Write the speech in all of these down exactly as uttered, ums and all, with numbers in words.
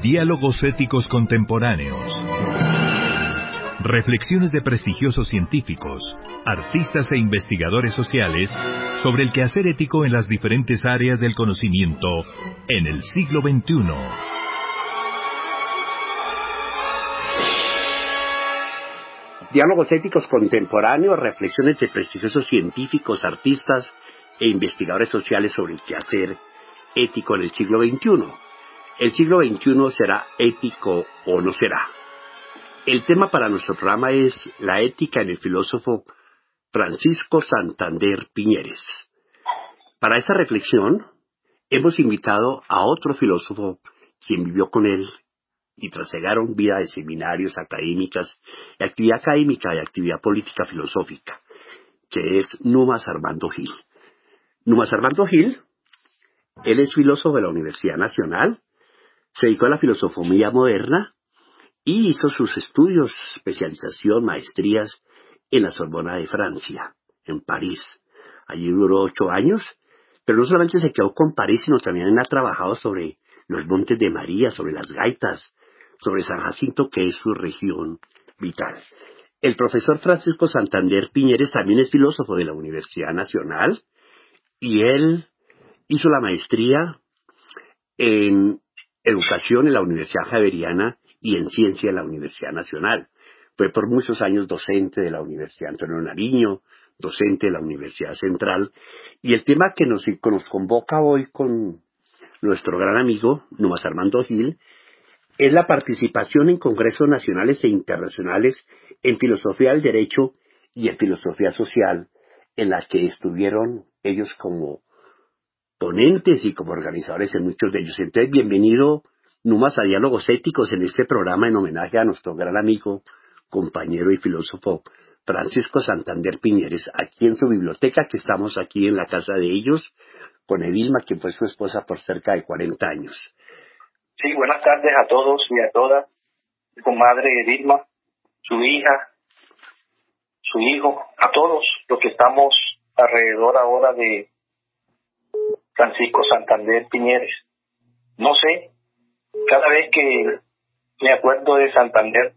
Diálogos éticos contemporáneos. Reflexiones de prestigiosos científicos, artistas e investigadores sociales sobre el quehacer ético en las diferentes áreas del conocimiento en el siglo veintiuno. Diálogos éticos contemporáneos, reflexiones de prestigiosos científicos, artistas e investigadores sociales sobre el quehacer ético en el siglo veintiuno. ¿El siglo veintiuno será ético o no será? El tema para nuestro programa es la ética en el filósofo Francisco Santander Piñeres. Para esta reflexión hemos invitado a otro filósofo quien vivió con él y trasegaron vida de seminarios, académicas, de actividad académica y actividad política filosófica, que es Numas Armando Gil. Numas Armando Gil, él es filósofo de la Universidad Nacional, se dedicó a la filosofía moderna y hizo sus estudios, especialización, maestrías en la Sorbona de Francia, en París. Allí duró ocho años, pero no solamente se quedó con París, sino también ha trabajado sobre los Montes de María, sobre las gaitas, sobre San Jacinto, que es su región vital. El profesor Francisco Santander Piñeres también es filósofo de la Universidad Nacional y él hizo la maestría en educación en la Universidad Javeriana y en ciencia en la Universidad Nacional. Fue por muchos años docente de la Universidad Antonio Nariño, docente de la Universidad Central, y el tema que nos, que nos convoca hoy con nuestro gran amigo Numas Armando Gil es la participación en congresos nacionales e internacionales en filosofía del derecho y en filosofía social, en la que estuvieron ellos como ponentes y como organizadores en muchos de ellos. Entonces, bienvenido, Numas, a Diálogos Éticos en este programa en homenaje a nuestro gran amigo, compañero y filósofo Francisco Santander Piñeres, aquí en su biblioteca, que estamos aquí en la casa de ellos, con Edilma, quien fue su esposa por cerca de cuarenta años. Sí, buenas tardes a todos y a todas. Mi comadre Edilma, su hija, su hijo, a todos los que estamos alrededor ahora de Francisco Santander Piñeres. No sé, cada vez que me acuerdo de Santander,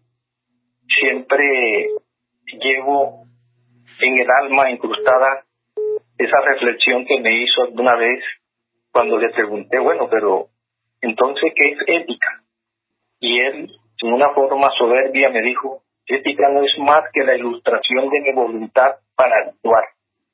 siempre llevo en el alma incrustada esa reflexión que me hizo alguna vez cuando le pregunté, bueno, pero entonces, ¿qué es ética? Y él, en una forma soberbia, me dijo, ética no es más que la ilustración de mi voluntad para actuar.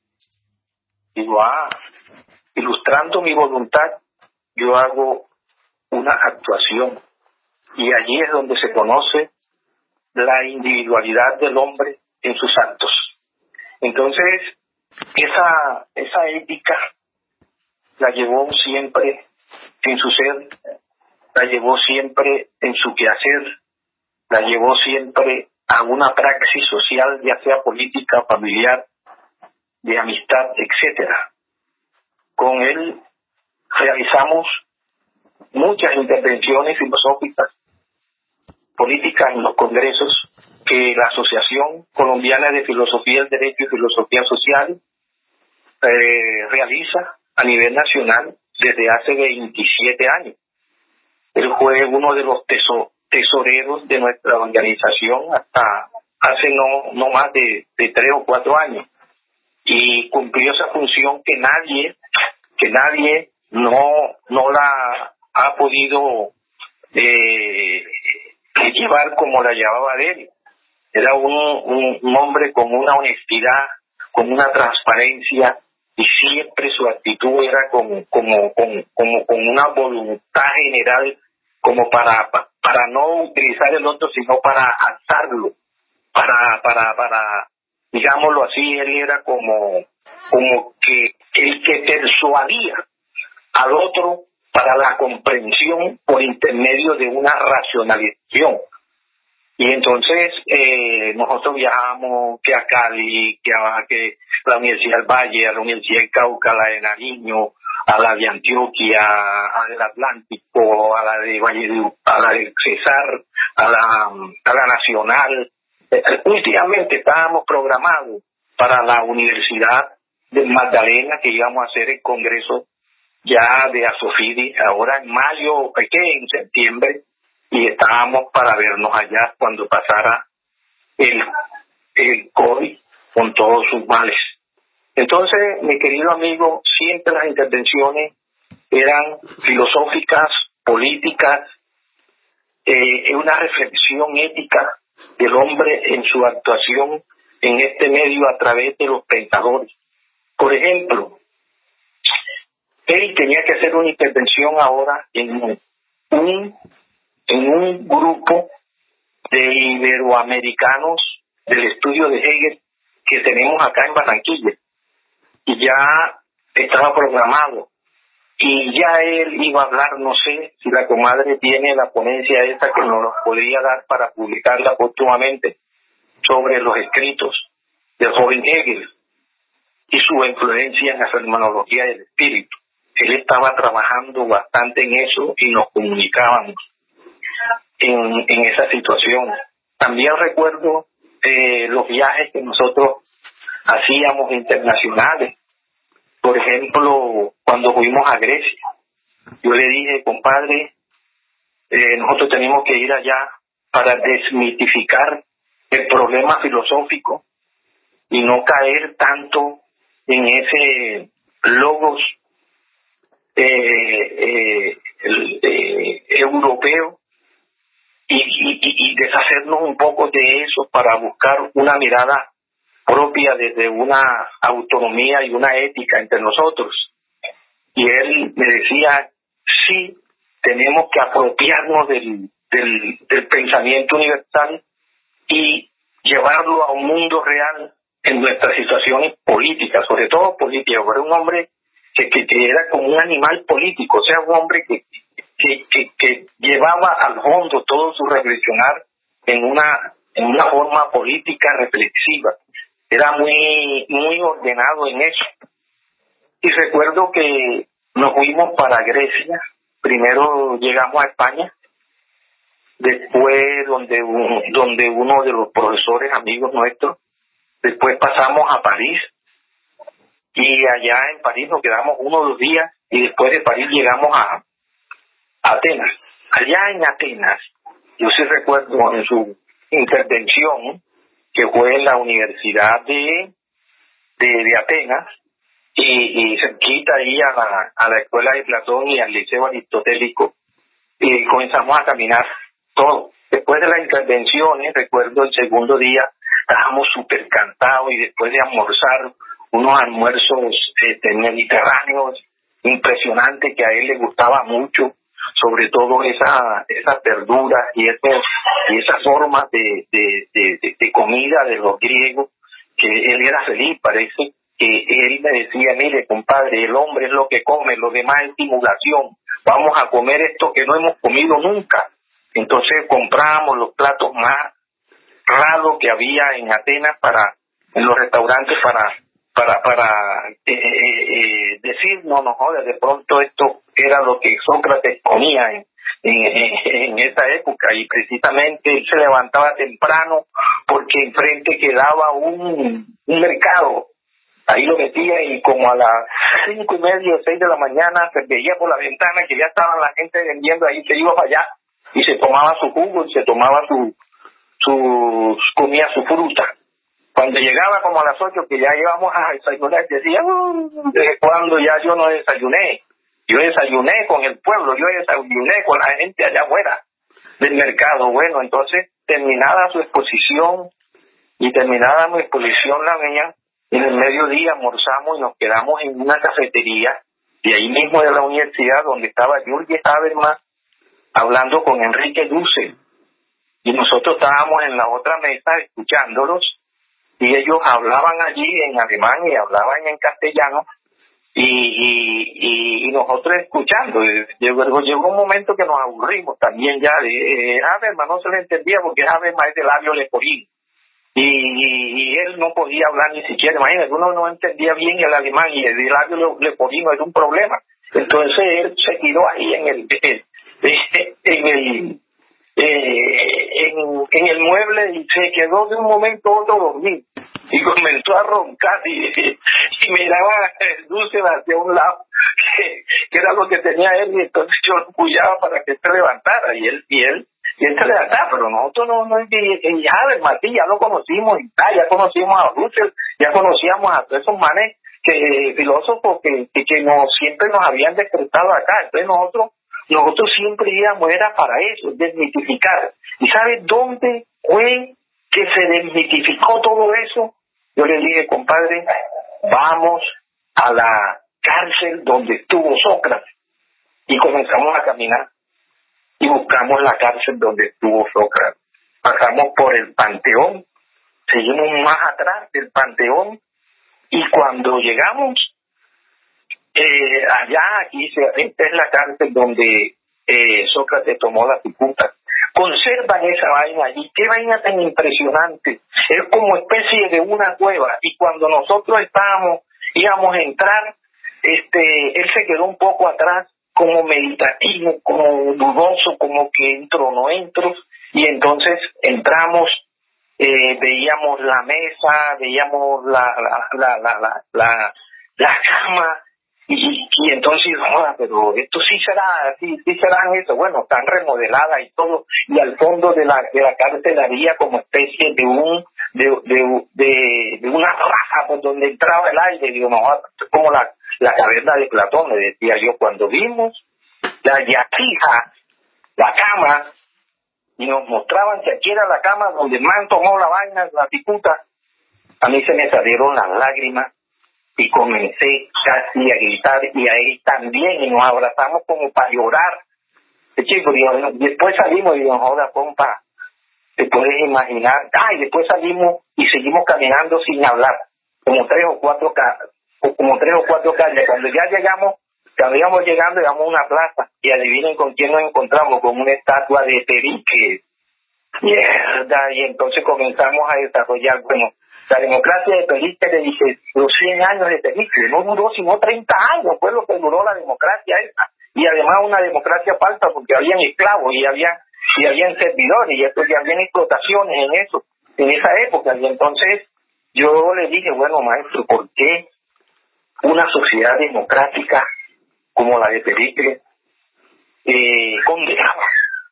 Digo, ah, ilustrando mi voluntad, yo hago una actuación. Y allí es donde se conoce la individualidad del hombre en sus actos. Entonces, esa, esa ética la llevó siempre en su ser, la llevó siempre en su quehacer, la llevó siempre a una praxis social, ya sea política, familiar, de amistad, etcétera. Con él realizamos muchas intervenciones filosóficas, políticas en los congresos que la Asociación Colombiana de Filosofía del Derecho y Filosofía Social eh, realiza a nivel nacional desde hace veintisiete años. Él fue uno de los teso- tesoreros de nuestra organización hasta hace no, no más de, de tres o cuatro años. Y cumplió esa función que nadie, que nadie no, no la ha podido eh, llevar como la llevaba él. Era un, un, un hombre con una honestidad, con una transparencia, y siempre su actitud era como, como, como, como, con una voluntad general, como para, para no utilizar el otro, sino para alzarlo, para, para, para, digámoslo así, él era como, como que el que persuadía al otro para la comprensión por intermedio de una racionalización. Y entonces eh, nosotros viajamos que a Cali, que a que la Universidad del Valle, a la Universidad de Cauca, a la de Nariño, a la de Antioquia, a la del Atlántico, a la de Valle de, a la de Cesar, a la, a la Nacional. Eh, últimamente estábamos programados para la Universidad de Magdalena, que íbamos a hacer el congreso ya de Asofidi, ahora en mayo, ¿qué? En septiembre. y estábamos para vernos allá cuando pasara el, el COVID con todos sus males. Entonces, mi querido amigo, siempre las intervenciones eran filosóficas, políticas, eh, una reflexión ética del hombre en su actuación en este medio a través de los pensadores. Por ejemplo, él tenía que hacer una intervención ahora en un, en un grupo de iberoamericanos del estudio de Hegel que tenemos acá en Barranquilla. Y ya estaba programado. Y ya él iba a hablar, no sé si la comadre tiene la ponencia esa que nos podría dar para publicarla póstumamente, sobre los escritos del joven Hegel y su influencia en la fenomenología del espíritu. Él estaba trabajando bastante en eso y nos comunicábamos en, en esa situación. También recuerdo eh, los viajes que nosotros hacíamos internacionales. Por ejemplo, cuando fuimos a Grecia, yo le dije, compadre, eh, nosotros tenemos que ir allá para desmitificar el problema filosófico y no caer tanto en ese logos eh, eh, el, eh, europeo y, y, y deshacernos un poco de eso para buscar una mirada propia desde una autonomía y una ética entre nosotros. Y él me decía, sí, tenemos que apropiarnos del, del, del pensamiento universal y llevarlo a un mundo real en nuestras situaciones políticas, sobre todo políticas. Era un hombre que, que, que era como un animal político, o sea, un hombre que, que, que, que llevaba al fondo todo su reflexionar en una, en una forma política reflexiva. Era muy, muy ordenado en eso. Y recuerdo que nos fuimos para Grecia. Primero llegamos a España, después donde, un, donde uno de los profesores amigos nuestros, después pasamos a París, y allá en París nos quedamos uno o dos días, y después de París llegamos a, a Atenas. Allá en Atenas, yo sí recuerdo en su intervención, que fue en la Universidad de, de, de Atenas, y, y cerquita ahí a la, a la escuela de Platón y al liceo aristotélico, y comenzamos a caminar todo. Después de las intervenciones, recuerdo el segundo día, estábamos súper cansados, y después de almorzar unos almuerzos este, mediterráneos impresionantes que a él le gustaba mucho, sobre todo esa, esas verduras y, esos, y esas formas de, de, de, de, de comida de los griegos, que él era feliz. Parece que él me decía, mire compadre, el hombre es lo que come, lo demás es simulación, vamos a comer esto que no hemos comido nunca. Entonces compramos los platos más raros que había en Atenas para, en los restaurantes para para para eh, eh, eh, decir, no nos jodas, de pronto esto era lo que Sócrates comía en, en, en esa época, y precisamente él se levantaba temprano porque enfrente quedaba un, un mercado. Ahí lo metía, y como a las cinco y media o seis de la mañana se veía por la ventana que ya estaban la gente vendiendo ahí, se iba para allá y se tomaba su jugo y se tomaba su, su comía su fruta. Cuando llegaba como a las ocho, que ya íbamos a desayunar, decía, uh, ¿desde cuándo ya yo no desayuné? Yo desayuné con el pueblo, yo desayuné con la gente allá afuera del mercado. Bueno, entonces, terminada su exposición y terminada mi exposición la mía, en el mediodía almorzamos y nos quedamos en una cafetería de ahí mismo de la universidad, donde estaba Jürgen Habermas hablando con Enrique Dussel, y nosotros estábamos en la otra mesa escuchándolos, y ellos hablaban allí en alemán y hablaban en castellano, y, y, y nosotros escuchando. Llegó, llegó un momento que nos aburrimos también ya de eh, Habermas, no se le entendía porque Habermas es de labio leporino, y, y, y él no podía hablar ni siquiera. Imagínate, uno no entendía bien el alemán y el labio leporino era un problema. Entonces él se tiró ahí en el en el Eh, en, en el mueble, y se quedó de un momento a otro dormir y comenzó a roncar, y, y miraba dulce hacia un lado, que, que era lo que tenía él, y entonces yo lo apoyaba para que se levantara, y él y él Y esto es verdad, pero nosotros no, no, y ya, el Martí, ya lo conocimos y tal, ya conocimos a Russell, ya conocíamos a todos esos manes, que filósofos que, que, que nos, siempre nos habían despertado acá. Entonces nosotros, nosotros siempre íbamos, era para eso, desmitificar. ¿Y sabes dónde fue que se desmitificó todo eso? Yo le dije, compadre, vamos a la cárcel donde estuvo Sócrates. Y comenzamos a caminar y buscamos la cárcel donde estuvo Sócrates. Pasamos por el Panteón, seguimos más atrás del Panteón, y cuando llegamos eh, allá, aquí, esta es la cárcel donde eh, Sócrates tomó la cicuta. Conservan esa vaina allí, qué vaina tan impresionante. Es como especie de una cueva, y cuando nosotros estábamos, íbamos a entrar, este, él se quedó un poco atrás, como meditativo, como dudoso, como que entro o no entro, y entonces entramos, eh, veíamos la mesa, veíamos la la la la la, la, la cama, y, y entonces, joder, pero esto sí será, sí, sí serán eso, bueno, están remodeladas y todo, y al fondo de la de la cárcel había como especie de un de de de, de una raja por donde entraba el aire, y digo, no, como la la caverna de Platón, le decía yo, cuando vimos la yatija, la cama, y nos mostraban que aquí era la cama donde el man tomó la vaina, la cicuta, a mí se me salieron las lágrimas y comencé casi a gritar, y a él también, y nos abrazamos como para llorar. Chico, y después salimos y digo, joda, compa, te puedes imaginar, ah, y después salimos y seguimos caminando sin hablar, como tres o cuatro calles, como tres o cuatro calles. Cuando ya llegamos, cuando íbamos llegando, llegamos a una plaza, y adivinen con quién nos encontramos, con una estatua de Pericles. Mierda, y entonces comenzamos a desarrollar, bueno, la democracia de Pericles, le dije, los cien años de Pericles, no duró sino treinta años, fue lo que duró la democracia esa, y además una democracia falsa, porque habían esclavos, y había y habían servidores, y, esto, y habían explotaciones en eso, en esa época. Y entonces yo le dije, bueno, maestro, ¿por qué una sociedad democrática como la de Pericles eh, condenaba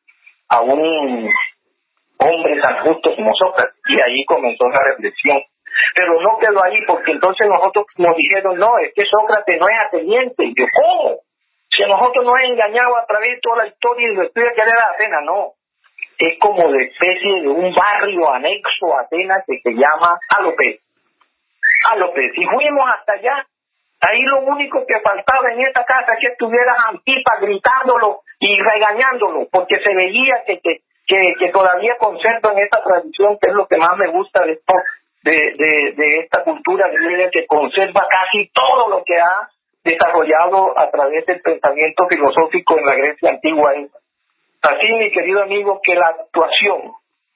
a un hombre tan justo como Sócrates? Y ahí comenzó la reflexión. Pero no quedó ahí, porque entonces nosotros nos dijeron, no, es que Sócrates no es ateniense. Y yo, ¿cómo? Si a nosotros nos han engañado a través de toda la historia y lo estudia que era Atenas, no. Es como de especie de un barrio anexo a Atenas que se llama Alopes. Alopes. Si fuimos hasta allá, ahí lo único que faltaba en esta casa es que estuviera Antipas gritándolo y regañándolo, porque se veía que, que, que, que todavía conservan esta tradición, que es lo que más me gusta de esto, de, de, de esta cultura griega, que conserva casi todo lo que ha desarrollado a través del pensamiento filosófico en la Grecia antigua. Así, mi querido amigo, que la actuación,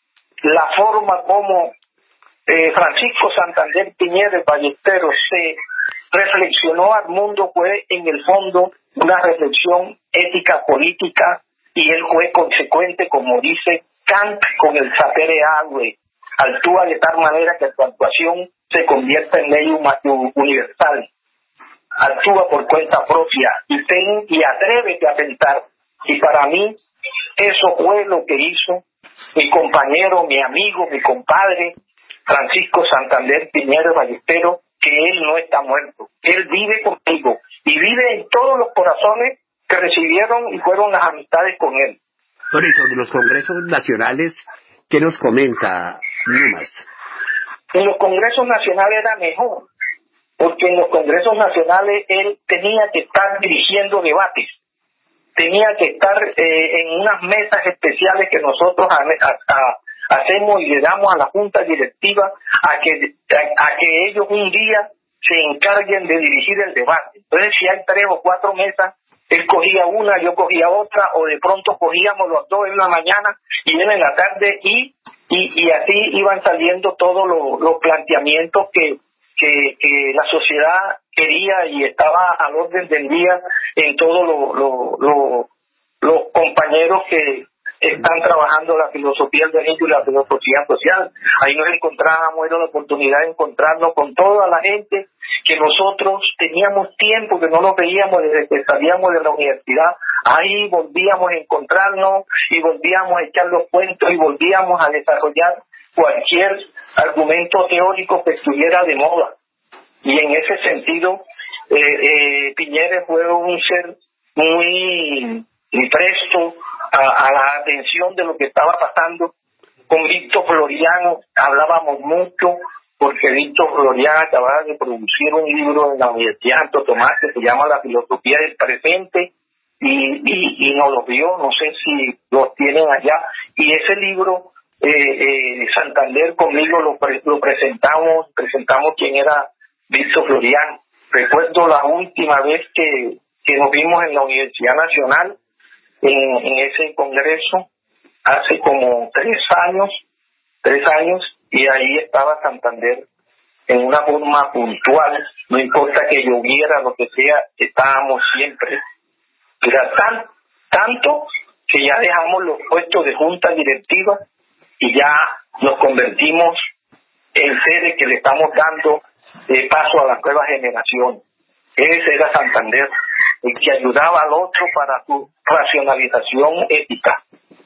la forma como eh, Francisco Santander Piñeres Ballesteros se reflexionó al mundo fue en el fondo una reflexión ética política, y él fue consecuente, como dice Kant, con el sapere aude. Actúa de tal manera que tu actuación se convierta en ley universal. Actúa por cuenta propia y ten y atrévete a pensar. Y para mí eso fue lo que hizo mi compañero, mi amigo, mi compadre Francisco Santander Piñeres Ballesteros, que él no está muerto, él vive contigo y vive en todos los corazones que recibieron y fueron las amistades con él. Por eso, de los congresos nacionales, ¿qué nos comenta Newmas? En los congresos nacionales era mejor, porque en los congresos nacionales él tenía que estar dirigiendo debates, tenía que estar eh, en unas mesas especiales que nosotros a, a, a, hacemos y le damos a la junta directiva a que, a, a que ellos un día se encarguen de dirigir el debate. Entonces, si hay tres o cuatro mesas, él cogía una, yo cogía otra, o de pronto cogíamos los dos en la mañana y él en la tarde, y y, y así iban saliendo todos los, los planteamientos que, que, que la sociedad quería y estaba al orden del día en todos los lo, lo, los compañeros que están trabajando la filosofía del derecho y la filosofía social. Ahí nos encontrábamos, era la oportunidad de encontrarnos con toda la gente que nosotros teníamos tiempo que no nos veíamos desde que salíamos de la universidad ahí volvíamos a encontrarnos y volvíamos a echar los cuentos y volvíamos a desarrollar cualquier argumento teórico que estuviera de moda. Y en ese sentido, eh, eh, Piñera fue un ser muy, muy presto a, a la atención de lo que estaba pasando. Con Víctor Floriano hablábamos mucho, porque Víctor Floriano acababa de producir un libro en la Universidad de Santo Tomás que se llama La filosofía del presente, y, y, y nos lo vio, no sé si lo tienen allá, y ese libro, eh, eh, Santander conmigo lo, pre, lo presentamos, presentamos quién era Víctor Floriano. Recuerdo la última vez que, que nos vimos en la Universidad Nacional, en, en ese congreso, hace como tres años, tres años, y ahí estaba Santander en una forma puntual, no importa que lloviera, lo que sea, estábamos siempre. Era tan, tanto que ya dejamos los puestos de junta directiva y ya nos convertimos en seres que le estamos dando eh, paso a la nueva generación. Ese era Santander, el que ayudaba al otro para su racionalización ética.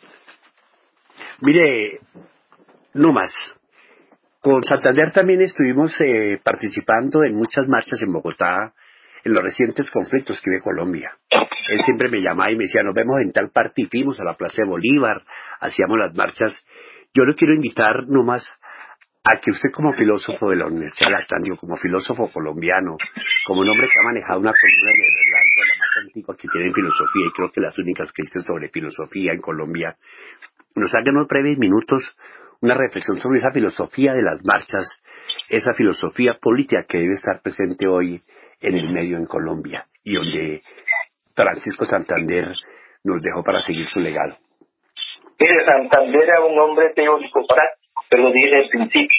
Mire, no más. Con Santander también estuvimos eh, participando en muchas marchas en Bogotá, en los recientes conflictos que vive Colombia. Él siempre me llamaba y me decía, nos vemos en tal parte, y fuimos a la Plaza de Bolívar, hacíamos las marchas. Yo lo quiero invitar nomás a que usted, como filósofo de la Universidad del Atlántico, como filósofo colombiano, como un hombre que ha manejado una columna de Heraldo, la más antigua que tiene en filosofía, y creo que las únicas que existen sobre filosofía en Colombia, nos haga unos breves minutos una reflexión sobre esa filosofía de las marchas, esa filosofía política que debe estar presente hoy en el medio en Colombia, y donde Francisco Santander nos dejó para seguir su legado. Mire, Santander era un hombre teórico práctico, te lo dije al principio.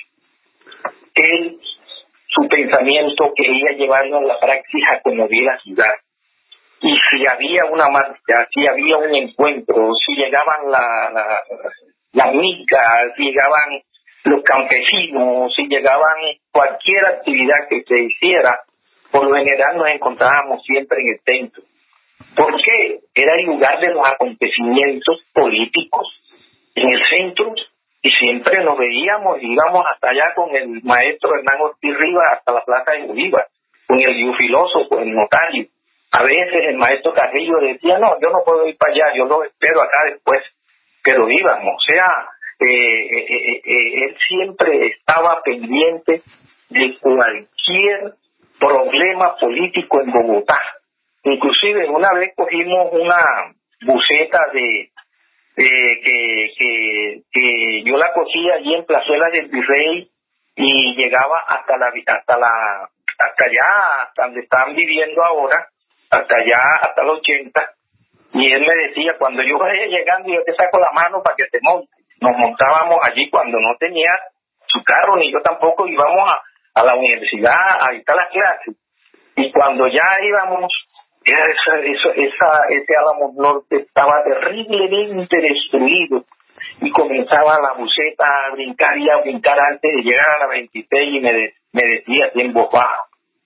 Él, su pensamiento quería llevarlo a la práctica como vi la ciudad. Y si había una marcha, si había un encuentro, si llegaban la, la, las micas, si llegaban los campesinos, si llegaban cualquier actividad que se hiciera, por lo general nos encontrábamos siempre en el centro. ¿Por qué? Era el lugar de los acontecimientos políticos en el centro, y siempre nos veíamos, íbamos hasta allá con el maestro Hernán Ortiz Rivas hasta la Plaza de Bolívar, con el filósofo, el notario. A veces el maestro Carrillo decía, no, yo no puedo ir para allá, yo lo espero acá después, pero íbamos. O sea, eh, eh, eh, eh, él siempre estaba pendiente de cualquier problema político en Bogotá. Inclusive una vez cogimos una buseta de, de que, que, que yo la cogía allí en Plazuela del Virrey y llegaba hasta la hasta la hasta allá, hasta donde están viviendo ahora, hasta allá, hasta los ochenta, y él me decía, cuando yo vaya llegando yo te saco la mano para que te montes. Nos montábamos allí cuando no tenía su carro, ni yo tampoco, íbamos a, a la universidad a dictar las clases, y cuando ya íbamos, esa, esa, esa, ese Álamo Norte estaba terriblemente destruido, y comenzaba la buseta a brincar y a brincar antes de llegar a la veintiséis, y me, de, me decía en voz baja,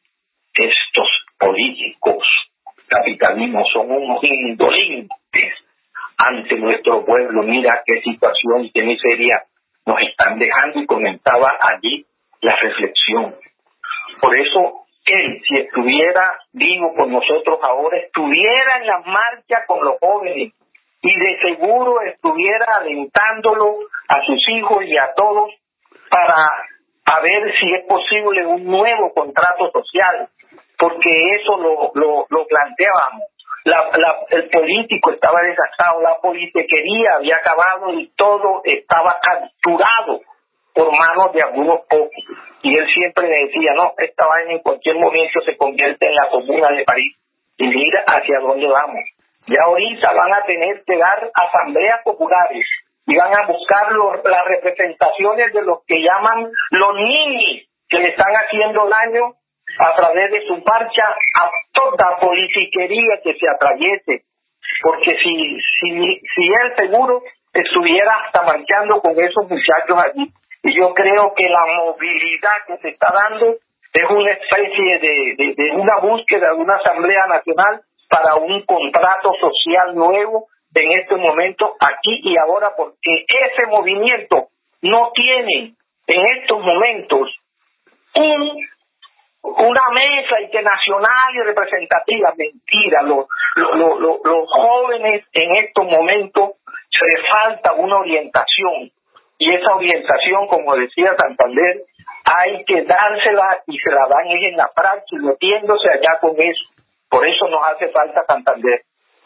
estos políticos capitalismo son unos indolentes ante nuestro pueblo, mira qué situación y qué miseria nos están dejando, y comenzaba allí la reflexión. Por eso él, si estuviera vivo con nosotros ahora, estuviera en las marchas con los jóvenes, y de seguro estuviera alentándolo a sus hijos y a todos para a ver si es posible un nuevo contrato social, porque eso lo, lo, lo planteábamos. La, la, el político estaba desgastado, la politiquería había acabado y todo estaba capturado por manos de algunos pocos. Y él siempre me decía, no, esta vaina en cualquier momento se convierte en la Comuna de París, y mira hacia dónde vamos. Ya ahorita van a tener que dar asambleas populares y van a buscar los, las representaciones de los que llaman los ninis, que le están haciendo daño a través de su marcha a toda politiquería que se atraviese, porque si si si él seguro estuviera hasta marchando con esos muchachos allí. Y yo creo que la movilidad que se está dando es una especie de, de, de una búsqueda de una asamblea nacional para un contrato social nuevo en este momento, aquí y ahora, porque ese movimiento no tiene en estos momentos un, una mesa y que nacional y representativa. Mentira, los, los, los, los jóvenes en estos momentos les falta una orientación, y esa orientación, como decía Santander, hay que dársela, y se la dan es en la práctica, metiéndose allá con eso. Por eso nos hace falta Santander.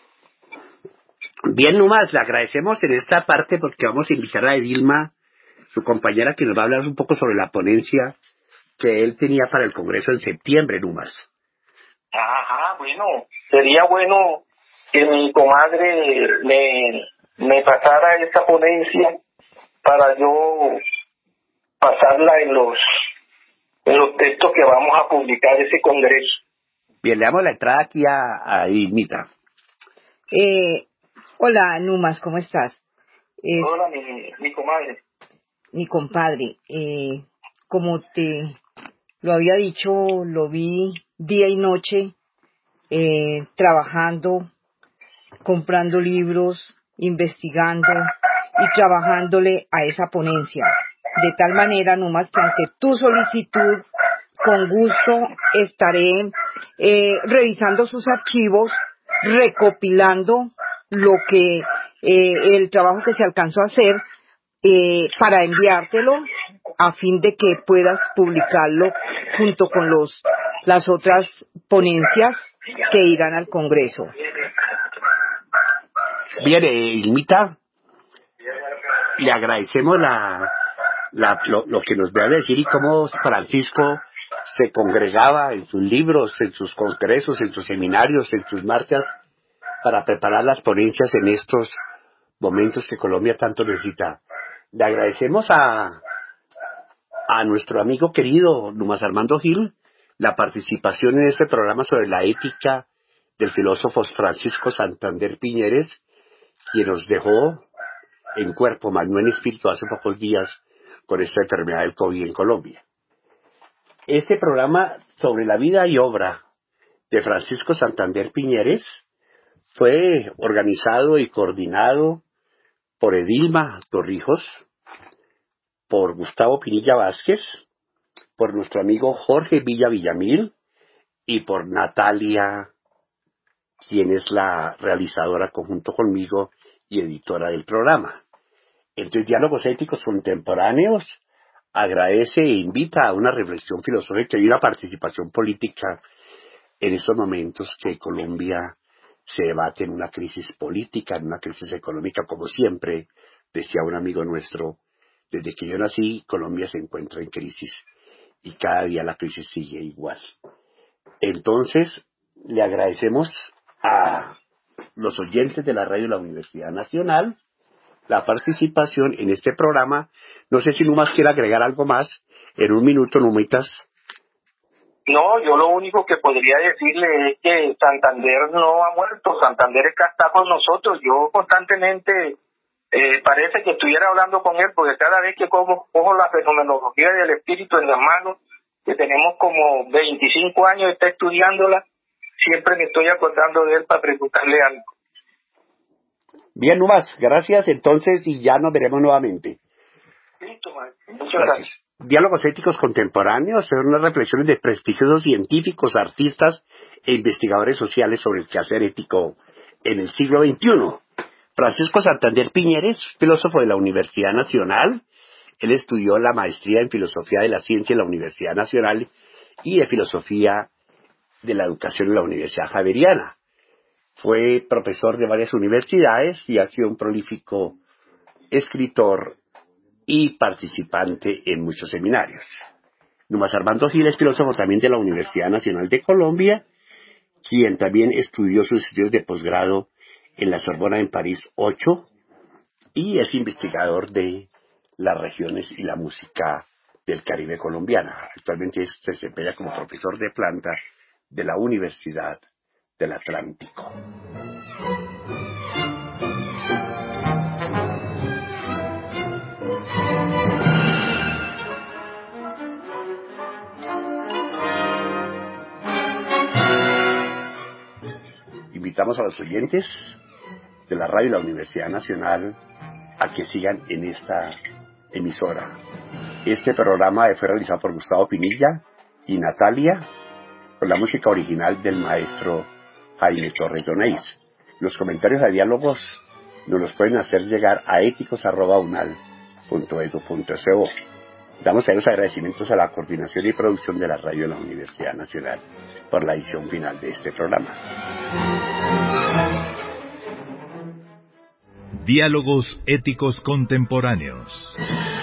Bien, Numas, le agradecemos en esta parte porque vamos a invitar a Edilma, su compañera, que nos va a hablar un poco sobre la ponencia que él tenía para el Congreso en septiembre, Numas. Ajá, bueno, sería bueno que mi comadre me, me pasara esa ponencia para yo pasarla en los en los textos que vamos a publicar ese Congreso. Bien, le damos la entrada aquí a, a Edilmita. Eh, hola, Numas, ¿cómo estás? Es, Hola, mi, mi comadre. Mi compadre, eh, como te lo había dicho, lo vi día y noche, eh, trabajando, comprando libros, investigando y trabajándole a esa ponencia. De tal manera, Numas, que ante tu solicitud, con gusto estaré eh, revisando sus archivos, recopilando lo que eh, el trabajo que se alcanzó a hacer eh, para enviártelo a fin de que puedas publicarlo junto con los las otras ponencias que irán al Congreso. Bien, Edilmita, le agradecemos la, la lo, lo que nos va a decir y cómo Francisco se congregaba en sus libros, en sus congresos, en sus seminarios, en sus marchas, para preparar las ponencias en estos momentos que Colombia tanto necesita. Le agradecemos a, a nuestro amigo querido Numas Armando Gil la participación en este programa sobre la ética del filósofo Francisco Santander Piñeres, quien nos dejó en cuerpo, más no en espíritu, hace pocos días con esta enfermedad del COVID en Colombia. Este programa sobre la vida y obra de Francisco Santander Piñeres fue organizado y coordinado por Edilma Torrijos, por Gustavo Pinilla Vázquez, por nuestro amigo Jorge Villa Villamil y por Natalia, quien es la realizadora conjunto conmigo y editora del programa. Entre Diálogos Éticos Contemporáneos agradece e invita a una reflexión filosófica y una participación política en estos momentos que Colombia se debate en una crisis política, en una crisis económica, como siempre decía un amigo nuestro, desde que yo nací, Colombia se encuentra en crisis y cada día la crisis sigue igual. Entonces, le agradecemos a los oyentes de la radio de la Universidad Nacional la participación en este programa. No sé si Numas quiere agregar algo más. En un minuto, Numitas. No, yo lo único que podría decirle es que Santander no ha muerto, Santander está con nosotros. Yo constantemente eh, parece que estuviera hablando con él, porque cada vez que cojo, cojo la fenomenología del espíritu en las manos, que tenemos como veinticinco años, está estudiándola, siempre me estoy acordando de él para preguntarle algo. Bien, Numas, gracias entonces y ya nos veremos nuevamente. Listo, muchas gracias. gracias. Diálogos Éticos Contemporáneos son unas reflexiones de prestigiosos científicos, artistas e investigadores sociales sobre el quehacer ético en el siglo veintiuno. Francisco Santander Piñeres, filósofo de la Universidad Nacional. Él estudió la maestría en Filosofía de la Ciencia en la Universidad Nacional y de Filosofía de la Educación en la Universidad Javeriana. Fue profesor de varias universidades y ha sido un prolífico escritor y participante en muchos seminarios. Numas Armando Gil es filósofo también de la Universidad Nacional de Colombia, quien también estudió sus estudios de posgrado en la Sorbona en París ocho y es investigador de las regiones y la música del Caribe colombiana. Actualmente se desempeña como profesor de planta de la Universidad del Atlántico. invitamos a los oyentes de la radio de la Universidad Nacional a que sigan en esta emisora. Este programa fue realizado por Gustavo Pinilla y Natalia, con la música original del maestro Jaime Torres Doneis. Los comentarios a diálogos nos los pueden hacer llegar a éticos arroba unal punto edu punto co. Damos los agradecimientos a la coordinación y producción de la radio de la Universidad Nacional por la edición final de este programa. Diálogos éticos contemporáneos.